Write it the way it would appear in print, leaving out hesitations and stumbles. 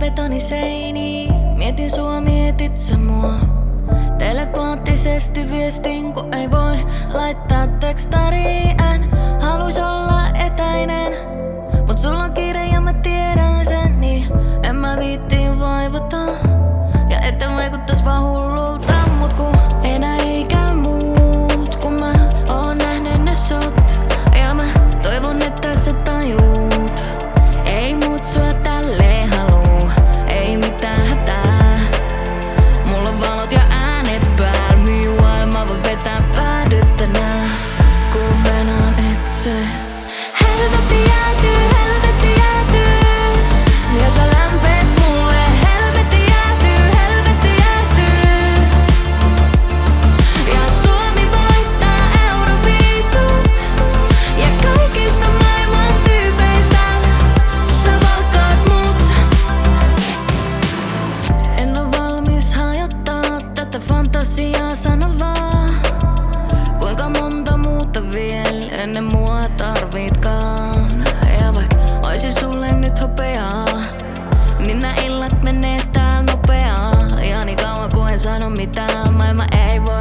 betoniseiniin. Mietin sua, mietit sä mua. Telepaattisesti viestin, kun ei voi laittaa tekstariin. En haluis olla etäinen, mut sulla on kiire ja mä tiedän sen, niin en mä viittiin vaivata. Ja että vaikuttais vaan hullulta, mut kun enää ei käy muut, kun mä oon nähnyt ne sut. Ja mä toivon, että sä tajuut, ei mut sua tälleen haluu, ei mitään hätää. Mulla on valot ja äänet pääl, maailma voi vetää päädyt tänään, kun venaan itse. Helvetti jäätyy, ja sä lämpeet mulle. Helvetti jäätyy, ja Suomi voittaa Euroviisut. Ja kaikista maailman tyypeistä sä valkkaat mut. En oo valmis hajottaa tätä fantasiaa, sano vaan. Kuinka monta muuta vielä ennen mua tarvitkaan. Ja vaik oisin sulle nyt hopeaa, niin nää illat menee täällä nopeaa. Ja niin kauan kun en sano mitään, maailma ei voi